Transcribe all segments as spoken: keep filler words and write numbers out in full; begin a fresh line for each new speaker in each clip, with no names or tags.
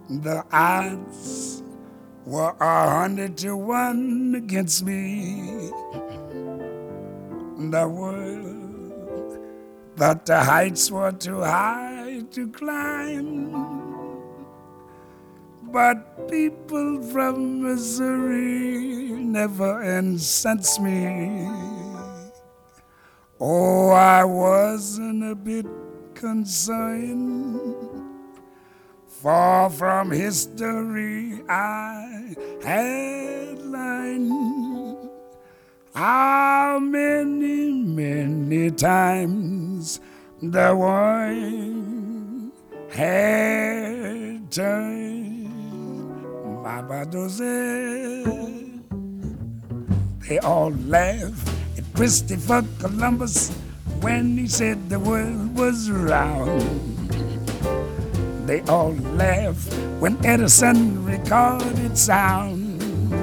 The odds were a hundred to one against me. The world thought the heights were too high to climb. But people from Missouri never incensed me. Oh, I wasn't a bit concerned. Far from history I had learned how many, many times the world had turned. Baba Dose, they all laughed at Christopher Columbus when he said the world was round. They all laughed when Edison recorded sound.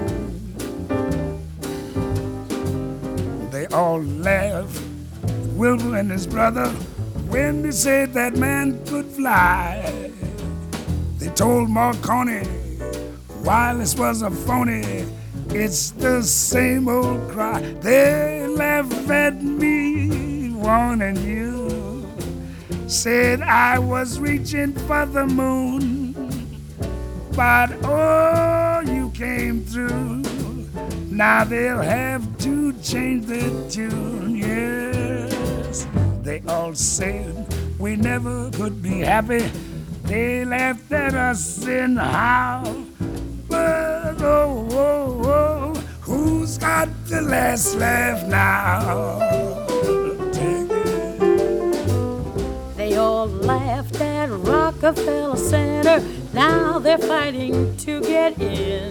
They all laughed at Wilbur and his brother when they said that man could fly. They told Marconi wireless was a phony. It's the same old cry. They laughed at me, warning you. Said I was reaching for the moon, but oh, you came through. Now they'll have to change their tune, yes. They all said we never could be happy. They laughed at us in how, but oh, oh, oh, who's got the last laugh now?
They all laughed at Rockefeller Center. Now they're fighting to get in.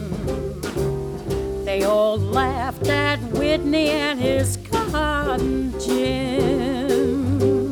They all laughed at Whitney and his cotton gin.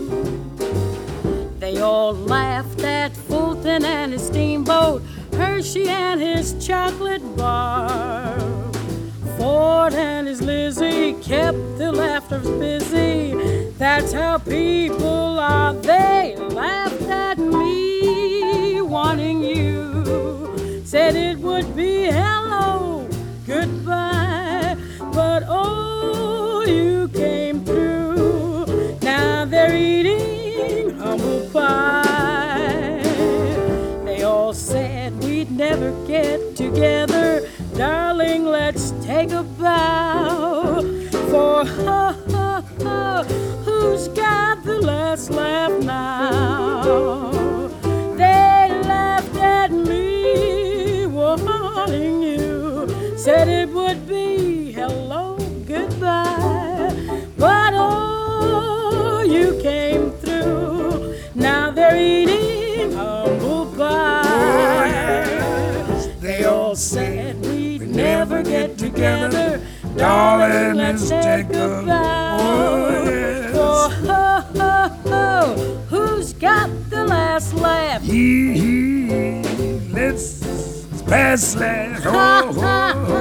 They all laughed at Fulton and his steamboat, Hershey and his chocolate bar. Ford and his Lizzie kept the laughers busy. That's how people are. They laughed at me, wanting you. Said it would be hello, goodbye. But oh, you came through. Now they're eating humble pie. They all said we'd never get together. Darling, let's take a bow. For ha ha ha, who's got the last laugh now? They laughed at me, warning you. Said it would be hello, goodbye. But oh, you came through. Now they're eating humble pie. They all said we'd never get together. Darling, let's take a bow. Oh, yes. Oh, ho, ho, ho. Who's got the last laugh?
He, he, let's pass laugh. Oh, oh, oh.